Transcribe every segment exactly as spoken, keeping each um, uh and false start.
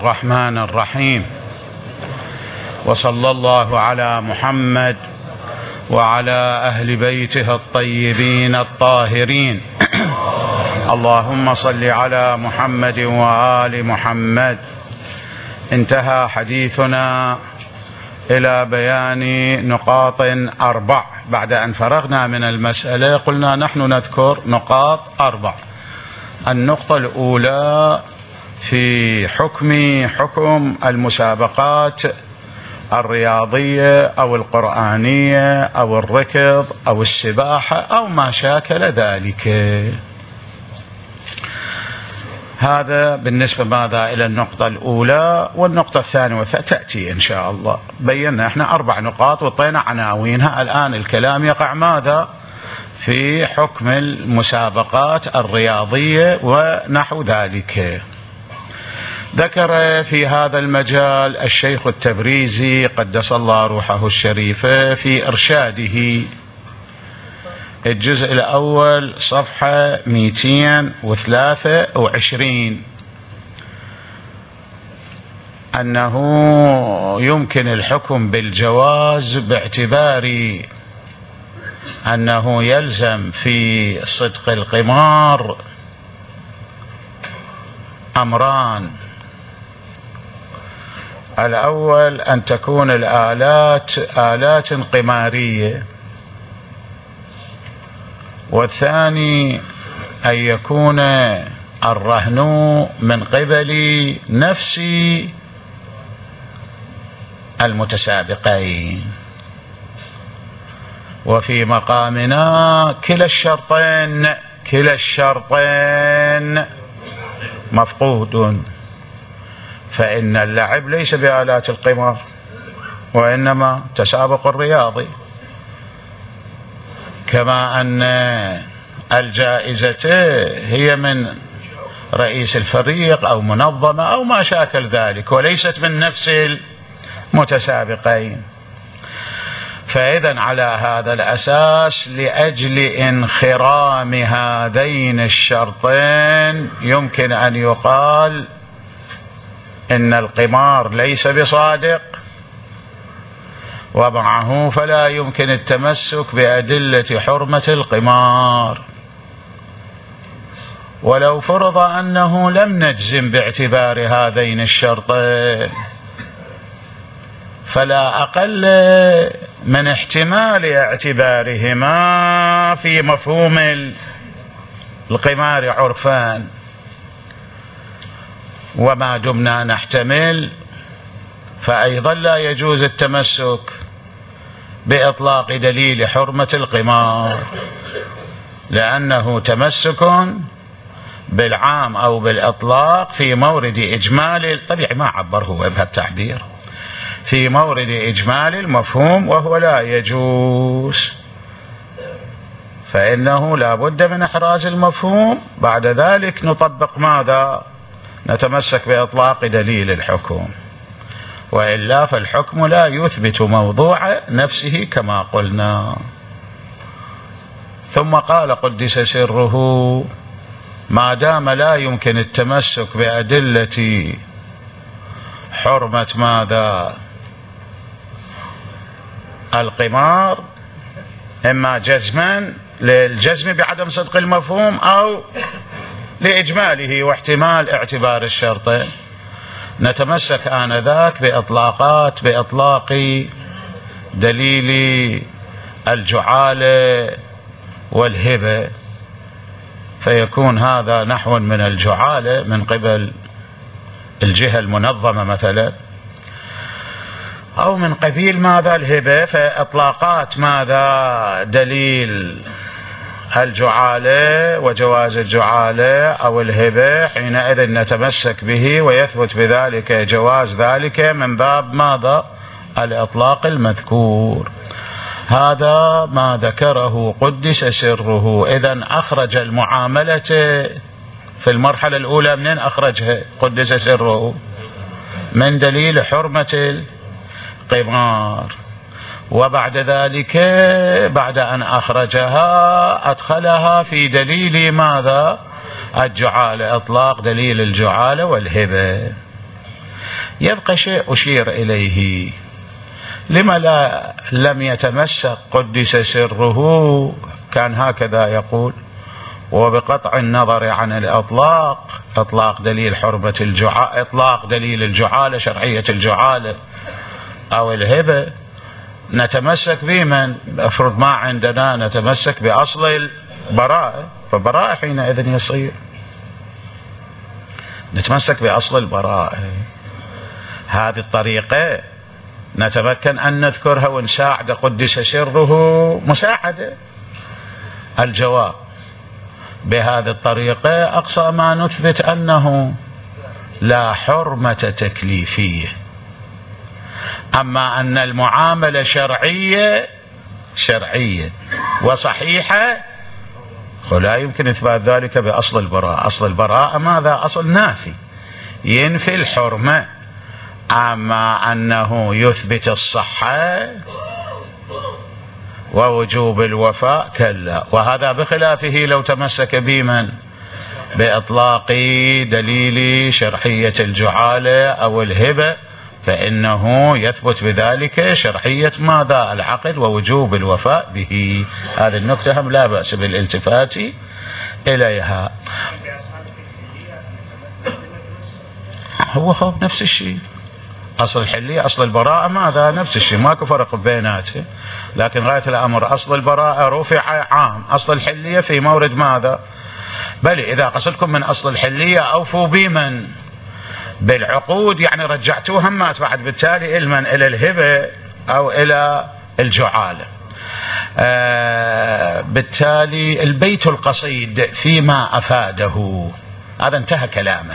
الرحمن الرحيم، وصلى الله على محمد وعلى أهل بيته الطيبين الطاهرين. اللهم صل على محمد وآل محمد. انتهى حديثنا إلى بيان نقاط أربع. بعد أن فرغنا من المسألة قلنا نحن نذكر نقاط أربع. النقطة الأولى في حكم حكم المسابقات الرياضية أو القرآنية أو الركض أو السباحة أو ما شاكل ذلك. هذا بالنسبة ماذا إلى النقطة الأولى. والنقطة الثانية تأتي إن شاء الله. بينا إحنا أربع نقاط وطينا عناوينها. الآن الكلام يقع ماذا في حكم المسابقات الرياضية ونحو ذلك. ذكر في هذا المجال الشيخ التبريزي قدس الله روحه الشريفة في إرشاده الجزء الأول صفحة مئتين وثلاثة وعشرين أنه يمكن الحكم بالجواز باعتبار أنه يلزم في صدق القمار أمران. الأول أن تكون الآلات آلات قمارية، والثاني أن يكون الرهن من قبل نفس المتسابقين. وفي مقامنا كلا الشرطين كلا الشرطين مفقود، فإن اللعب ليس بآلات القمار وإنما تسابق الرياضي، كما أن الجائزة هي من رئيس الفريق أو منظمة أو ما شاكل ذلك، وليست من نفس المتسابقين. فإذن على هذا الأساس لأجل انخرام هذين الشرطين يمكن أن يقال إن القمار ليس بصادق، ومعه فلا يمكن التمسك بأدلة حرمة القمار. ولو فرض أنه لم نجزم باعتبار هذين الشرطين، فلا أقل من احتمال اعتبارهما في مفهوم القمار عرفان. وما دمنا نحتمل فأيضا لا يجوز التمسك بإطلاق دليل حرمة القمار، لأنه تمسك بالعام أو بالإطلاق في مورد إجمال، طبيعي ما عبر هو بهالتعبير، في مورد إجمال المفهوم، وهو لا يجوز. فإنه لا بد من إحراز المفهوم، بعد ذلك نطبق ماذا؟ نتمسك بإطلاق دليل الحكم، وإلا فالحكم لا يثبت موضوع نفسه كما قلنا. ثم قال قدس سره: ما دام لا يمكن التمسك بأدلة حرمة ماذا؟ القمار، إما جزما للجزم بعدم صدق المفهوم أو لإجماله واحتمال اعتبار الشرطين، نتمسك آنذاك بإطلاقات بإطلاق دليل الجعالة والهبة، فيكون هذا نحو من الجعالة من قبل الجهة المنظمة مثلا، أو من قبيل ماذا؟ الهبة. فإطلاقات ماذا؟ دليل الجعالة وجواز الجعالة أو الهبة، حينئذ نتمسك به ويثبت بذلك جواز ذلك من باب ماذا؟ الإطلاق المذكور. هذا ما ذكره قدس سره. إذن أخرج المعاملة في المرحلة الأولى. منين أخرجها قدس سره؟ من دليل حرمة القمار. وبعد ذلك بعد أن أخرجها أدخلها في دليل ماذا؟ الجعالة، إطلاق دليل الجعالة والهبة. يبقى شيء أشير إليه. لما لا لم يتمسك قدس سره؟ كان هكذا يقول: وبقطع النظر عن الإطلاق، إطلاق دليل حرمة الجعالة، إطلاق دليل الجعالة، شرعية الجعالة أو الهبة، نتمسك بمن؟ أفرض ما عندنا نتمسك بأصل البراءة، فبراءة حينئذ يصير نتمسك بأصل البراءة. هذه الطريقة نتمكن أن نذكرها ونساعد قدس سره مساعدة. الجواب: بهذه الطريقة أقصى ما نثبت أنه لا حرمة تكليفية، أما أن المعاملة شرعية شرعية وصحيحة، ولا يمكن إثبات ذلك بأصل البراءة. أصل البراءة ماذا؟ أصل نافي ينفي الحرمة، أما أنه يثبت الصحة ووجوب الوفاء كلا. وهذا بخلافه لو تمسك بمن؟ بإطلاق دليل شرعية الجعالة أو الهبة، فإنه يثبت بذلك شرعية ماذا؟ العقد ووجوب الوفاء به. هذه النقطة هم لا بأس بالالتفات إليها. هو خوف نفس الشيء، أصل الحلية أصل البراءة ماذا؟ نفس الشيء، ماكو فرق بيناته، لكن غاية الأمر أصل البراءة رفع عام، أصل الحلية في مورد ماذا؟ بل إذا قصدكم من أصل الحلية أوفوا بمن؟ بالعقود، يعني رجعتوها ما بعد، بالتالي المن إلى الهبة أو إلى الجعالة. آه بالتالي البيت القصيد فيما أفاده، هذا انتهى كلامه.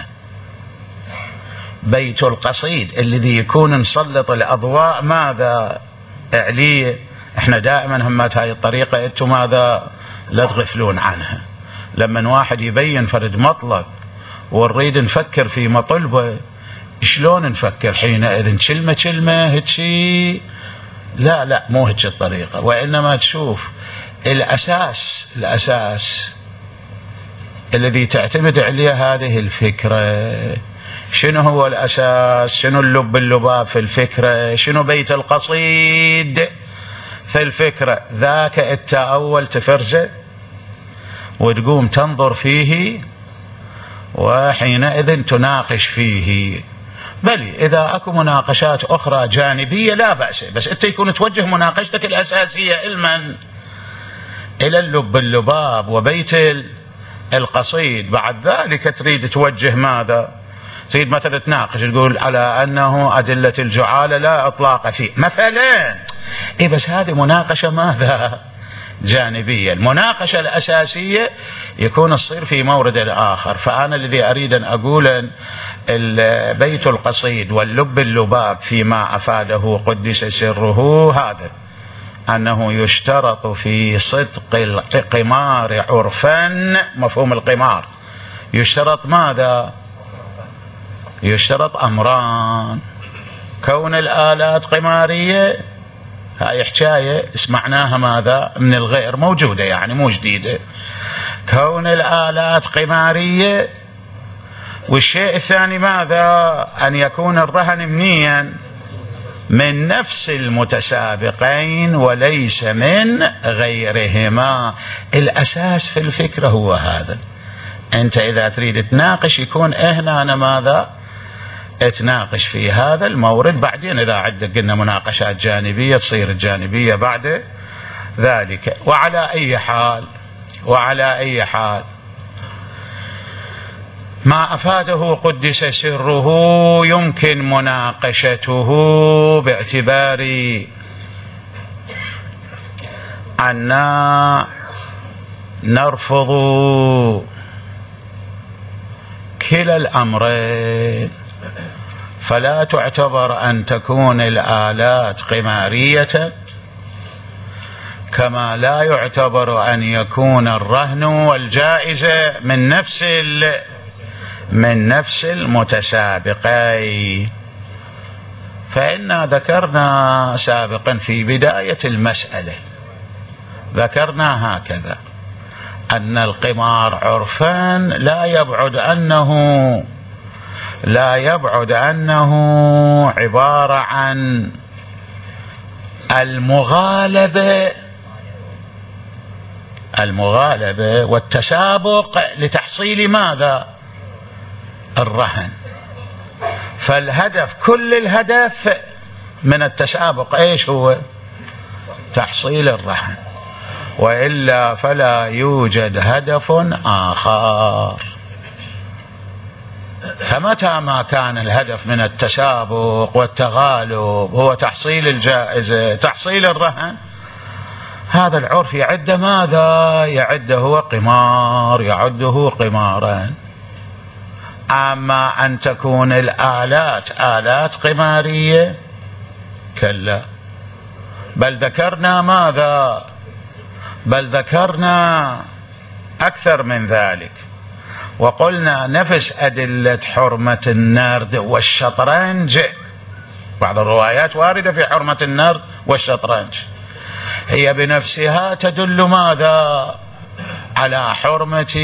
بيت القصيد الذي يكون نسلط الأضواء ماذا؟ إعلية. احنا دائما همات هاي الطريقة انتم ماذا؟ لا تغفلون عنها. لما واحد يبين فرد مطلب ونريد نفكر في مطلبه، شلون نفكر حينئذ؟ كلمة كلمة هيك؟ لا لا، مو هيك الطريقة، وإنما تشوف الأساس الأساس الذي تعتمد عليه هذه الفكرة. شنو هو الأساس؟ شنو اللب اللباب في الفكرة؟ شنو بيت القصيد في الفكرة؟ ذاك أنت أول تفرزه وتقوم تنظر فيه، وحينئذ تناقش فيه. بل إذا أكو مناقشات أخرى جانبية لا بأس، بس أنت يكون توجه مناقشتك الأساسية المن؟ إلى اللب اللباب وبيت القصيد. بعد ذلك تريد توجه ماذا؟ تريد مثلا تناقش تقول على أنه أدلة الجعالة لا إطلاق فيه مثلا. إيه بس هذه مناقشة ماذا؟ جانبية. المناقشة الأساسية يكون الصير في مورد الآخر. فأنا الذي أريد أن أقول البيت القصيد واللب اللباب فيما أفاده قدس سره هذا، أنه يشترط في صدق القمار عرفا. مفهوم القمار يشترط ماذا؟ يشترط أمران: كون الآلات قمارية، هاي حكاية سمعناها ماذا؟ من الغير، موجودة يعني مو جديدة. كون الآلات قمارية، والشيء الثاني ماذا؟ أن يكون الرهن منيا من نفس المتسابقين وليس من غيرهما. الأساس في الفكرة هو هذا. أنت إذا تريد تناقش يكون هنا أنا ماذا؟ تناقش في هذا المورد. بعدين إذا عندك قلنا مناقشات جانبية تصير الجانبية بعد ذلك. وعلى أي حال وعلى أي حال ما أفاده قدس سره يمكن مناقشته باعتبار أننا نرفض كلا الأمرين، فلا تعتبر أن تكون الآلات قمارية، كما لا يعتبر أن يكون الرهن والجائزة من نفس من نفس المتسابقين. فإنا ذكرنا سابقا في بداية المسألة، ذكرنا هكذا أن القمار عرفا لا يبعد أنه لا يبعد أنه عبارة عن المغالبة المغالبة والتسابق لتحصيل ماذا؟ الرهن. فالهدف، كل الهدف من التسابق ايش هو؟ تحصيل الرهن، وإلا فلا يوجد هدف آخر. فمتى ما كان الهدف من التسابق والتغالب هو تحصيل الجائزة، تحصيل الرهن، هذا العرف يعد ماذا؟ يعده قمار، يعده قمارا. أما أن تكون الآلات آلات قمارية كلا، بل ذكرنا ماذا؟ بل ذكرنا أكثر من ذلك، وقلنا نفس أدلة حرمة النرد والشطرنج، بعض الروايات واردة في حرمة النرد والشطرنج، هي بنفسها تدل ماذا؟ على حرمة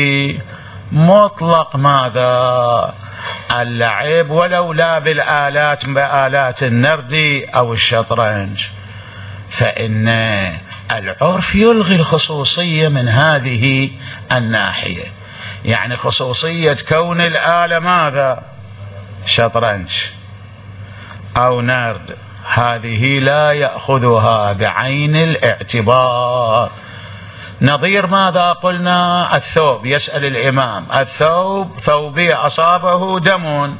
مطلق ماذا؟ اللعب، ولو لا بالآلات، بآلات النرد أو الشطرنج. فإن العرف يلغي الخصوصية من هذه الناحية، يعني خصوصية كون الآلة ماذا؟ شطرنج أو نرد، هذه لا يأخذها بعين الاعتبار. نظير ماذا قلنا؟ الثوب، يسأل الإمام: الثوب ثوبي أصابه دم،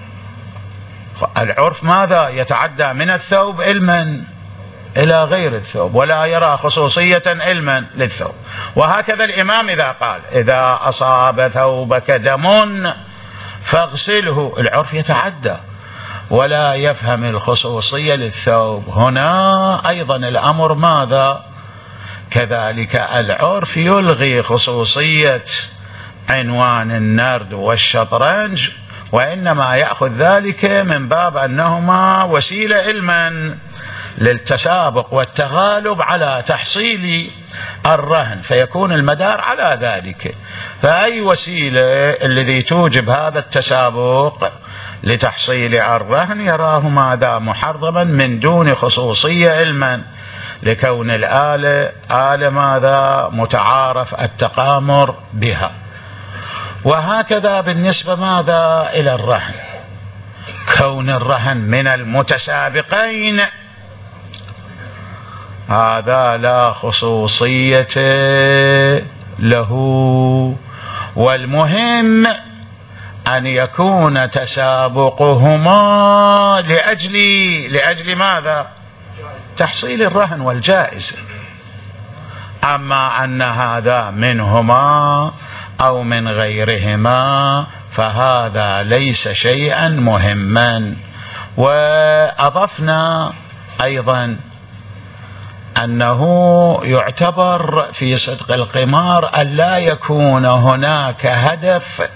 العرف ماذا؟ يتعدى من الثوب علما إلى غير الثوب، ولا يرى خصوصية علما للثوب. وهكذا الإمام إذا قال: إذا أصاب ثوبك دم فاغسله، العرف يتعدى ولا يفهم الخصوصية للثوب. هنا أيضا الأمر ماذا؟ كذلك العرف يلغي خصوصية عنوان النرد والشطرنج، وإنما يأخذ ذلك من باب أنهما وسيلة علما للتسابق والتغالب على تحصيل الرهن، فيكون المدار على ذلك. فأي وسيلة الذي توجب هذا التسابق لتحصيل الرهن يراه ماذا؟ محرما من دون خصوصية علما، لكون الآلة آلة ماذا؟ متعارف التقامر بها. وهكذا بالنسبة ماذا؟ إلى الرهن، كون الرهن من المتسابقين هذا لا خصوصية له، والمهم أن يكون تسابقهما لأجل لأجل ماذا؟ تحصيل الرهن والجائزة. أما أن هذا منهما أو من غيرهما فهذا ليس شيئا مهما. وأضفنا أيضا أنه يعتبر في صدق القمار أن لا يكون هناك هدف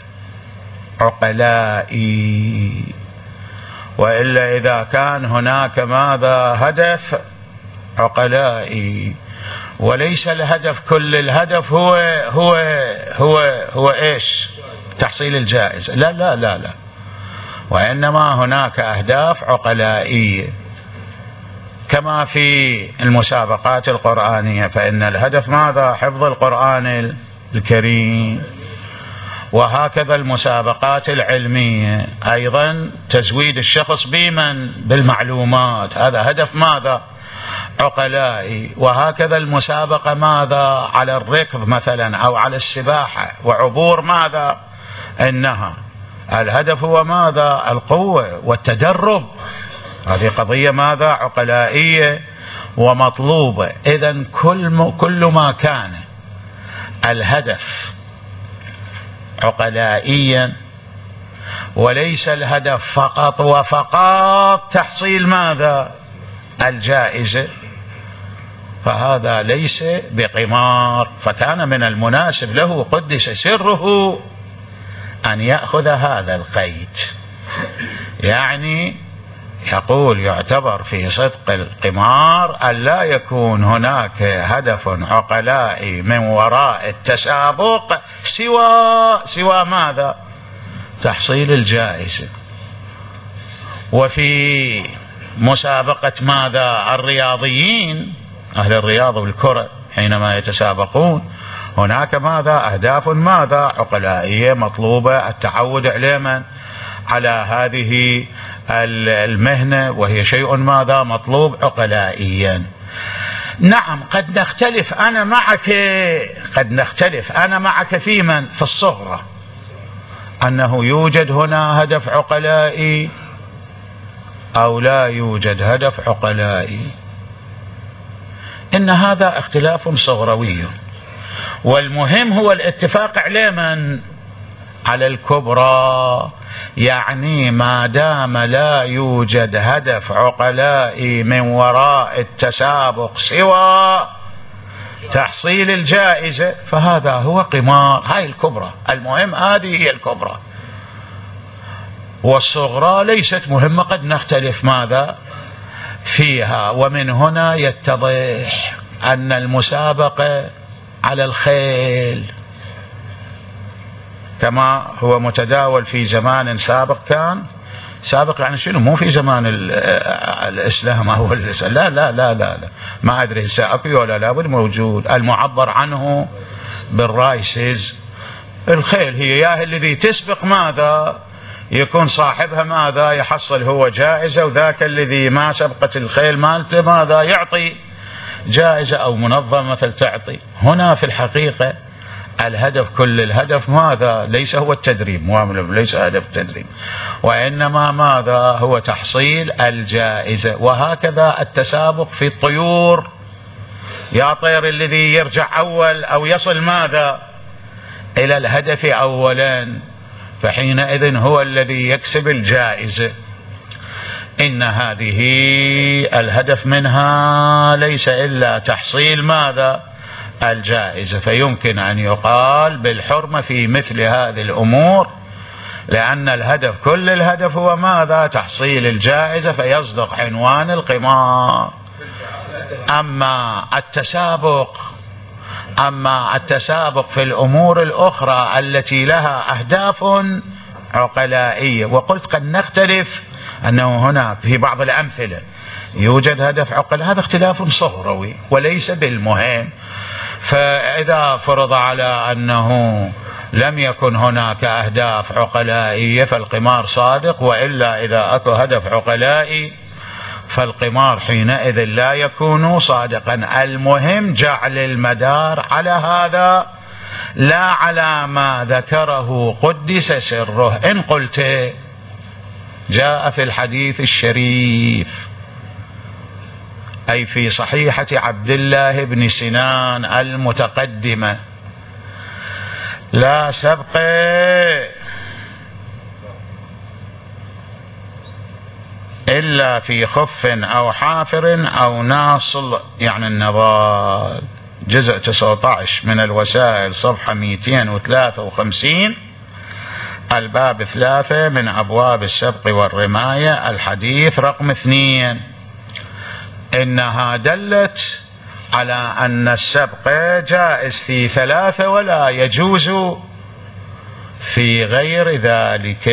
عقلائي، وإلا إذا كان هناك ماذا؟ هدف عقلائي، وليس الهدف، كل الهدف هو هو هو هو إيش؟ تحصيل الجائزة، لا لا لا لا، وإنما هناك أهداف عقلائية، كما في المسابقات القرآنية، فإن الهدف ماذا؟ حفظ القرآن الكريم. وهكذا المسابقات العلمية أيضا تزويد الشخص بمن؟ بالمعلومات، هذا هدف ماذا؟ عقلائي. وهكذا المسابقة ماذا؟ على الركض مثلا أو على السباحة وعبور ماذا؟ النهر، الهدف هو ماذا؟ القوة والتدرب، هذه قضية ماذا؟ عقلائية ومطلوبة. إذن كل كل ما كان الهدف عقلائيا وليس الهدف فقط وفقط تحصيل ماذا؟ الجائزة، فهذا ليس بقمار. فكان من المناسب له قدس سره أن يأخذ هذا القيد، يعني يقول يعتبر في صدق القمار أن لا يكون هناك هدف عقلائي من وراء التسابق سوى سوى ماذا؟ تحصيل الجائزة. وفي مسابقة ماذا الرياضيين أهل الرياضة والكرة حينما يتسابقون هناك ماذا أهداف ماذا عقلائية مطلوبة التعود عليها على هذه المهنة، وهي شيء ماذا مطلوب عقلائيا. نعم قد نختلف أنا معك قد نختلف أنا معك في من في الصغرى أنه يوجد هنا هدف عقلائي أو لا يوجد هدف عقلائي. إن هذا اختلاف صغروي، والمهم هو الاتفاق على من على الكبرى. يعني ما دام لا يوجد هدف عقلائي من وراء التسابق سوى تحصيل الجائزة فهذا هو قمار. هاي الكبرى، المهم هذه هي الكبرى، والصغرى ليست مهمة قد نختلف ماذا فيها. ومن هنا يتضح أن المسابقة على الخيل كما هو متداول في زمان سابق. كان سابق يعني شنو؟ مو في زمان الإسلام أو الإسلام، لا لا لا لا, لا. ما أدري سأقي ولا لابد موجود المعبر عنه بالرايسز. الخيل هي يا الذي تسبق ماذا يكون صاحبها ماذا يحصل هو جائزة، وذاك الذي ما سبقت الخيل مالته ماذا يعطي جائزة أو منظمة مثل تعطي. هنا في الحقيقة الهدف كل الهدف ماذا ليس هو التدريب، ليس هدف التدريب، وإنما ماذا هو تحصيل الجائزة. وهكذا التسابق في الطيور، يا طير الذي يرجع أول أو يصل ماذا إلى الهدف أولا فحينئذ هو الذي يكسب الجائزة. إن هذه الهدف منها ليس إلا تحصيل ماذا الجائزة، فيمكن أن يقال بالحرمة في مثل هذه الأمور، لأن الهدف كل الهدف هو ماذا تحصيل الجائزة، فيصدق عنوان القمار. أما التسابق أما التسابق في الأمور الأخرى التي لها أهداف عقلائية، وقلت قد نختلف أنه هنا في بعض الأمثلة يوجد هدف عقل، هذا اختلاف صغروي وليس بالمهم. فإذا فرض على أنه لم يكن هناك أهداف عقلائية فالقمار صادق، وإلا إذا أكو هدف عقلائي فالقمار حينئذ لا يكون صادقا. المهم جعل المدار على هذا لا على ما ذكره قدس سره. إن قلت جاء في الحديث الشريف أي في صحيحة عبد الله بن سنان المتقدمة لا سبق إلا في خف أو حافر أو ناصل، يعني النضال، جزء تسعة عشر من الوسائل صفحة مئتين وثلاثة وخمسين، الباب ثلاثة من أبواب السبق والرماية، الحديث رقم اثنين. إنها دلت على أن السبق جائز في ثلاثة ولا يجوز في غير ذلك.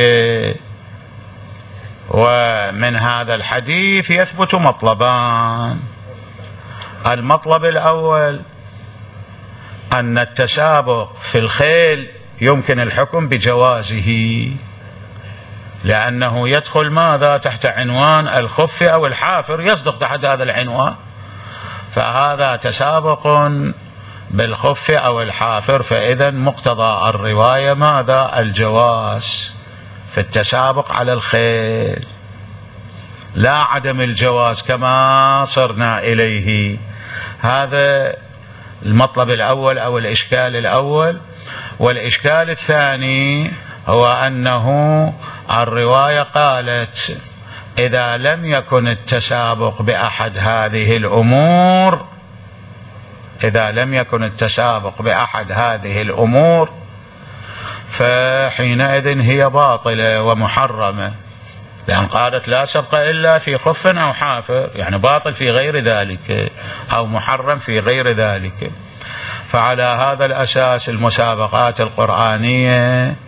ومن هذا الحديث يثبت مطلبان. المطلب الأول أن التسابق في الخيل يمكن الحكم بجوازه، لأنه يدخل ماذا تحت عنوان الخف أو الحافر، يصدق تحت هذا العنوان، فهذا تسابق بالخف أو الحافر، فإذا مقتضى الرواية ماذا الجواز في التسابق على الخيل، لا عدم الجواز كما صرنا إليه. هذا المطلب الأول أو الإشكال الأول. والإشكال الثاني هو أنه الرواية قالت إذا لم يكن التسابق بأحد هذه الأمور إذا لم يكن التسابق بأحد هذه الأمور فحينئذ هي باطلة ومحرمة، لأن قالت لا سبق إلا في خف أو حافر، يعني باطل في غير ذلك أو محرم في غير ذلك. فعلى هذا الأساس المسابقات القرآنية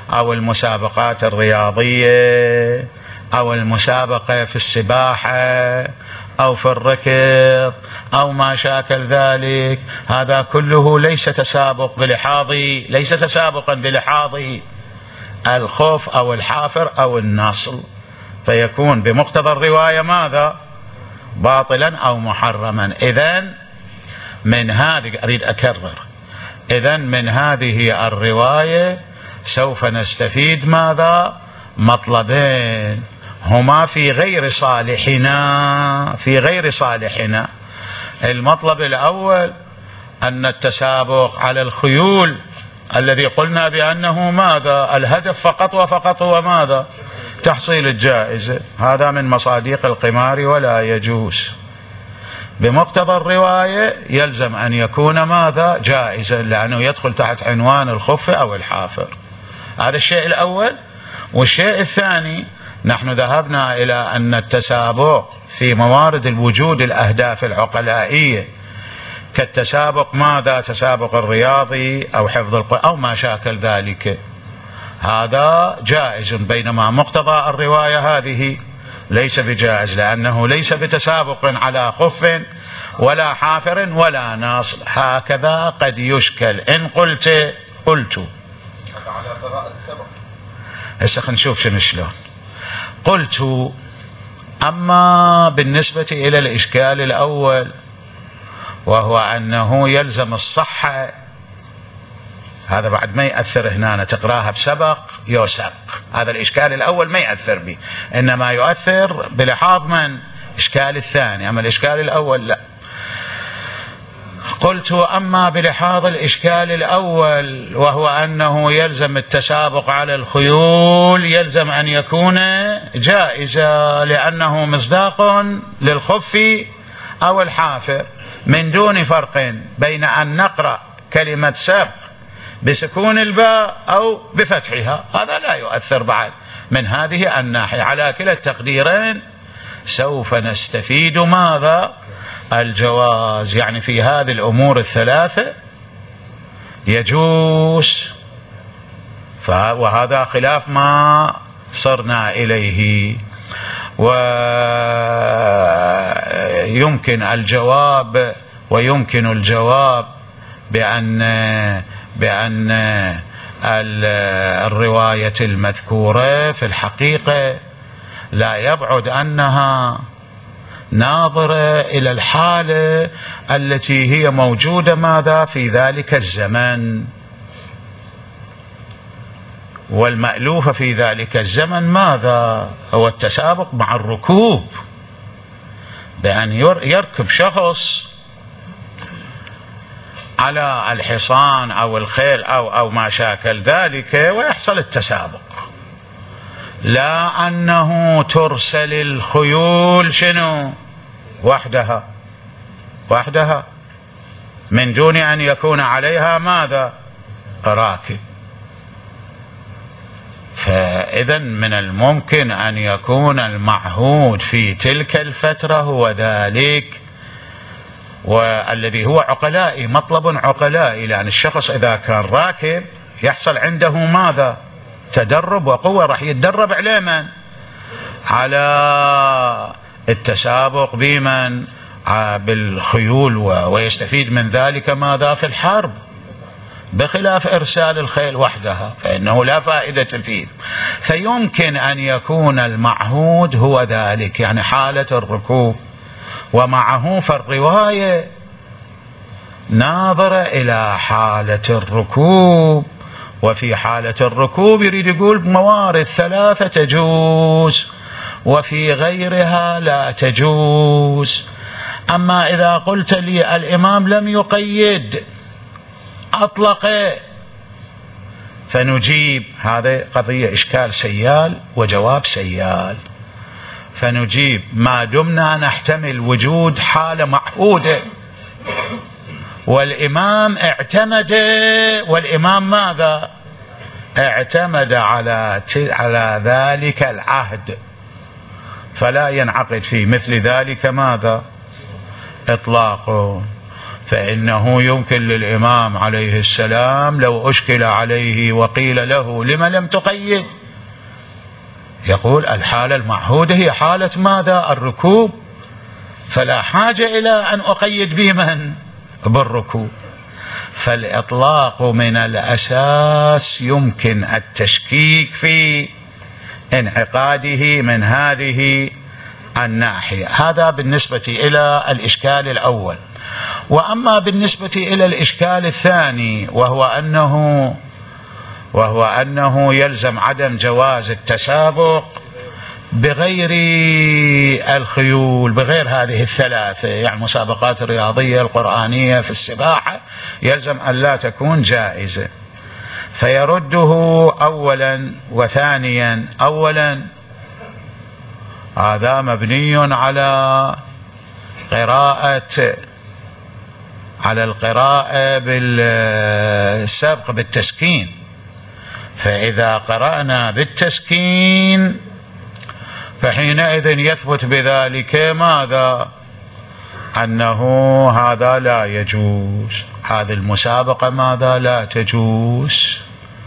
أو المسابقات الرياضية أو المسابقة في السباحة أو في الركض أو ما شاكل ذلك، هذا كله ليس تسابق بلحاظ ليس تسابقا بلحاظ الخوف أو الحافر أو النصل، فيكون بمقتضى الرواية ماذا؟ باطلا أو محرما. إذن من هذه أريد أكرر إذن من هذه الرواية سوف نستفيد ماذا؟ مطلبين هما في غير صالحنا في غير صالحنا. المطلب الأول أن التسابق على الخيول الذي قلنا بأنه ماذا؟ الهدف فقط وفقط هو ماذا؟ تحصيل الجائزة، هذا من مصاديق القمار ولا يجوز. بمقتضى الرواية يلزم أن يكون ماذا؟ جائزة، لأنه يدخل تحت عنوان الخف أو الحافر. هذا الشيء الأول. والشيء الثاني، نحن ذهبنا إلى أن التسابق في موارد الوجود الأهداف العقلائية كالتسابق ماذا؟ تسابق الرياضي أو حفظ القرآن أو ما شاكل ذلك، هذا جائز، بينما مقتضى الرواية هذه ليس بجائز، لأنه ليس بتسابق على خف ولا حافر ولا ناصل. هكذا قد يشكل. إن قلت قلت على براءة السبق. هسه خلينا نشوف شنو شلون. قلت أما بالنسبة إلى الإشكال الأول وهو أنه يلزم الصحة، هذا بعد ما يأثر هنا، تقراها بسبق يوسق، هذا الإشكال الأول ما يأثر به، إنما يؤثر بلحاظ من؟ إشكال الثاني. أما الإشكال الأول لا. قلت أما بلحاظ الإشكال الأول وهو أنه يلزم التسابق على الخيول يلزم أن يكون جائزة، لأنه مصداق للخف أو الحافر، من دون فرق بين أن نقرأ كلمة سبق بسكون الباء أو بفتحها، هذا لا يؤثر بعد من هذه الناحية. على كلا التقديرين سوف نستفيد ماذا؟ الجواز، يعني في هذه الأمور الثلاثة يجوز، وهذا خلاف ما صرنا إليه. ويمكن الجواب ويمكن الجواب بأن بأن الرواية المذكورة في الحقيقة لا يبعد أنها ناظرة إلى الحالة التي هي موجودة ماذا؟ في ذلك الزمن، والمألوف في ذلك الزمن ماذا؟ هو التسابق مع الركوب، بأن يركب شخص على الحصان أو الخيل أو أو ما شاكل ذلك ويحصل التسابق، لا أنه ترسل الخيول شنو؟ وحدها وحدها من دون أن يكون عليها ماذا؟ راكب. فإذا من الممكن أن يكون المعهود في تلك الفترة هو ذلك، والذي هو عقلائي، مطلب عقلائي، لأن الشخص إذا كان راكب يحصل عنده ماذا؟ تدرب وقوة، راح يتدرب على من؟ على التسابق بمن؟ بالخيول، ويستفيد من ذلك ماذا؟ في الحرب، بخلاف إرسال الخيل وحدها فإنه لا فائدة فيه. فيمكن أن يكون المعهود هو ذلك، يعني حالة الركوب، ومعه في الرواية ناظرة إلى حالة الركوب، وفي حالة الركوب يريد يقول موارد ثلاثة تجوز وفي غيرها لا تجوز. أما إذا قلت لي الإمام لم يقيد أطلق، فنجيب هذا قضية إشكال سيال وجواب سيال، فنجيب ما دمنا نحتمل وجود حالة معهودة، والإمام اعتمد والإمام ماذا؟ اعتمد على على ذلك العهد، فلا ينعقد في مثل ذلك ماذا؟ إطلاقه. فإنه يمكن للإمام عليه السلام لو أشكل عليه وقيل له لما لم تقيد، يقول الحالة المعهودة هي حالة ماذا؟ الركوب، فلا حاجة إلى أن أقيد بمن؟ بالركوب. فالإطلاق من الأساس يمكن التشكيك في انعقاده من هذه الناحية. هذا بالنسبة إلى الإشكال الأول. وأما بالنسبة إلى الإشكال الثاني وهو أنه وهو أنه يلزم عدم جواز التسابق بغير الخيول، بغير هذه الثلاثة، يعني المسابقات الرياضية القرآنية في السباحة يلزم أن لا تكون جائزة، فيرده أولا وثانيا. أولا هذا مبني على قراءة على القراءة بالسبق بالتسكين، فإذا قرأنا بالتسكين فحينئذ يثبت بذلك ماذا؟ أنه هذا لا يجوز، هذه المسابقة ماذا؟ لا تجوز.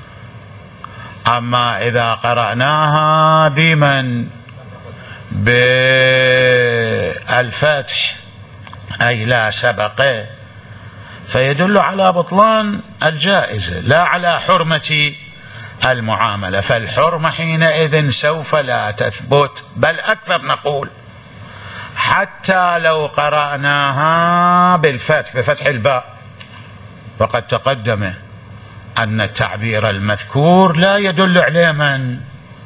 أما إذا قرأناها بمن؟ بالفتح أي لا سبق، فيدل على بطلان الجائزة لا على حرمة المعاملة، فالحرمة حينئذ سوف لا تثبت، بل أكثر نقول حتى لو قرأناها بالفتح بفتح الباء، وقد تقدم أن التعبير المذكور لا يدل على من؟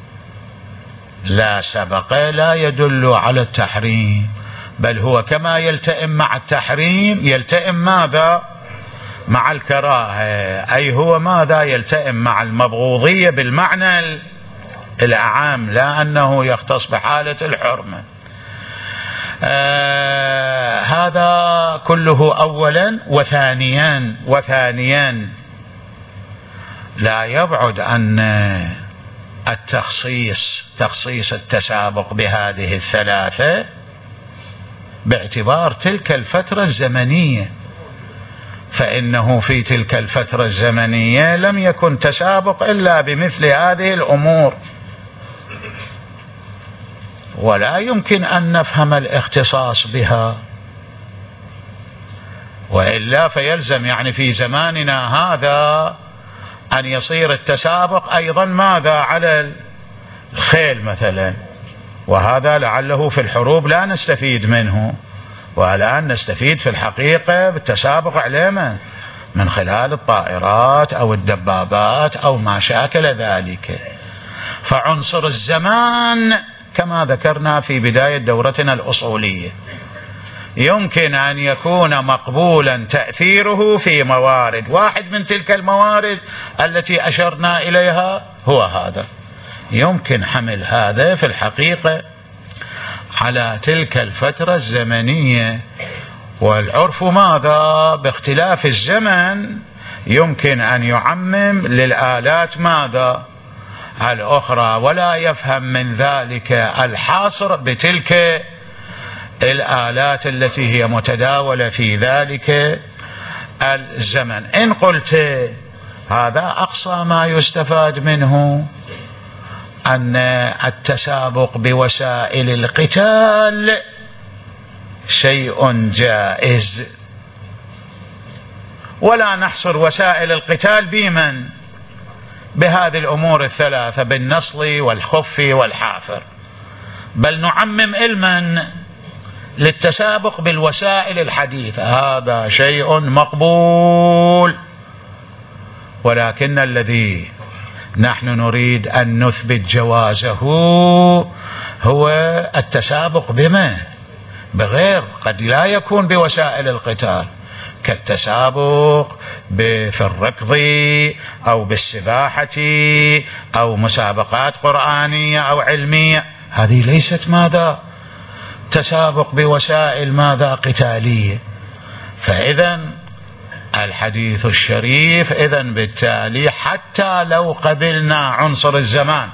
لا سبق، لا يدل على التحريم، بل هو كما يلتئم مع التحريم يلتئم ماذا؟ مع الكراهة، أي هو ماذا؟ يلتئم مع المبغوضية بالمعنى الأعام، لا أنه يختص بحالة الحرمة. آه هذا كله أولا. وثانيا وثانيا لا يبعد أن التخصيص تخصيص التسابق بهذه الثلاثة باعتبار تلك الفترة الزمنية، فإنه في تلك الفترة الزمنية لم يكن تسابق إلا بمثل هذه الأمور، ولا يمكن أن نفهم الاختصاص بها، وإلا فيلزم يعني في زماننا هذا أن يصير التسابق أيضا ماذا؟ على الخيل مثلا، وهذا لعله في الحروب لا نستفيد منه، والآن نستفيد في الحقيقة بالتسابق علينا من خلال الطائرات أو الدبابات أو ما شاكل ذلك. فعنصر الزمان كما ذكرنا في بداية دورتنا الأصولية يمكن أن يكون مقبولا تأثيره في موارد، واحد من تلك الموارد التي أشرنا إليها هو هذا، يمكن حمل هذا في الحقيقة على تلك الفترة الزمنية، والعرف ماذا؟ باختلاف الزمن يمكن أن يعمم للآلات ماذا؟ الأخرى، ولا يفهم من ذلك الحاصر بتلك الآلات التي هي متداولة في ذلك الزمن. إن قلت هذا أقصى ما يستفاد منه أن التسابق بوسائل القتال شيء جائز، ولا نحصر وسائل القتال بمن؟ بهذه الأمور الثلاثة، بالنصل والخف والحافر، بل نعمم علما للتسابق بالوسائل الحديثة، هذا شيء مقبول. ولكن الذي نحن نريد أن نثبت جوازه هو التسابق بما؟ بغير، قد لا يكون بوسائل القتال، كالتسابق في الركض أو بالسباحة أو مسابقات قرآنية أو علمية، هذه ليست ماذا؟ تسابق بوسائل ماذا؟ قتالية. فإذا الحديث الشريف إذن بالتالي حتى لو قبلنا عنصر الزمان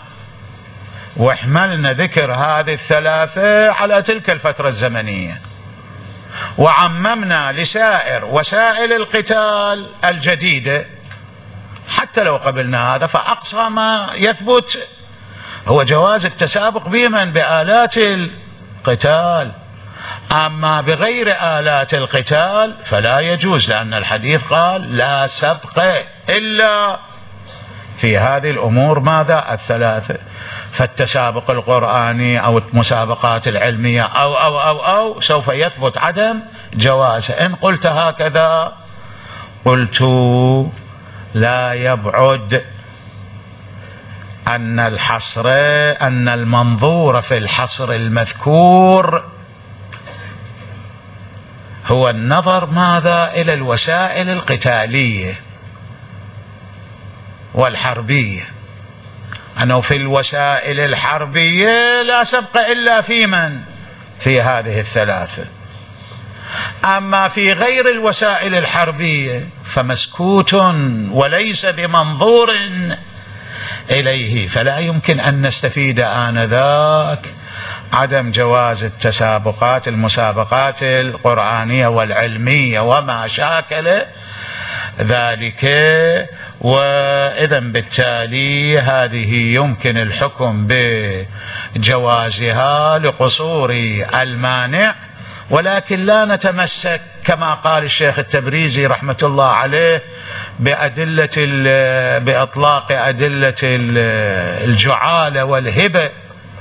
واحملنا ذكر هذه الثلاثة على تلك الفترة الزمنية، وعممنا لسائر وسائل القتال الجديدة، حتى لو قبلنا هذا فأقصى ما يثبت هو جواز التسابق بمن؟ بآلات القتال. أما بغير آلات القتال فلا يجوز، لأن الحديث قال لا سبق إلا في هذه الأمور ماذا؟ الثلاثة. فالتسابق القرآني أو المسابقات العلمية أو أو أو أو سوف يثبت عدم جواز. إن قلت هكذا قلت لا يبعد أن الحصر أن المنظور في الحصر المذكور هو النظر ماذا؟ إلى الوسائل القتالية والحربية، أنه في الوسائل الحربية لا سبق إلا في من؟ في هذه الثلاثة. أما في غير الوسائل الحربية فمسكوت وليس بمنظور إليه، فلا يمكن أن نستفيد آنذاك عدم جواز التسابقات المسابقات القرآنية والعلمية وما شاكل ذلك. وإذا بالتالي هذه يمكن الحكم بجوازها لقصور المانع، ولكن لا نتمسك كما قال الشيخ التبريزي رحمة الله عليه بأدلة بإطلاق أدلة الجعالة والهبة،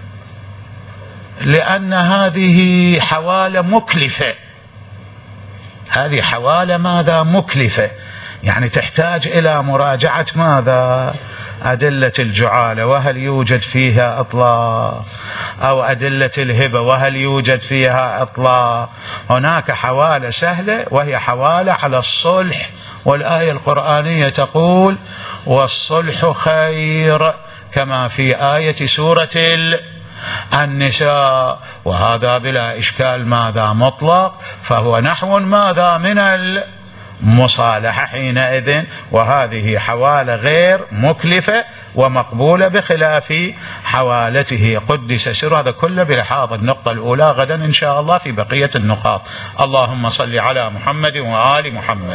لأن هذه حوالة مكلفة. هذه حوالة ماذا؟ مكلفة، يعني تحتاج إلى مراجعة ماذا؟ أدلة الجعالة وهل يوجد فيها إطلاق، أو أدلة الهبة وهل يوجد فيها إطلاق. هناك حوالة سهلة وهي حوالة على الصلح، والآية القرآنية تقول والصلح خير كما في آية سورة النساء، وهذا بلا إشكال ماذا؟ مطلق، فهو نحو ماذا؟ من المصالحة حينئذ، وهذه حوالة غير مكلفة ومقبولة بخلاف حوالته قدس سر. هذا كله بلحاظ النقطة الأولى، غدا إن شاء الله في بقية النقاط. اللهم صل على محمد وآل محمد.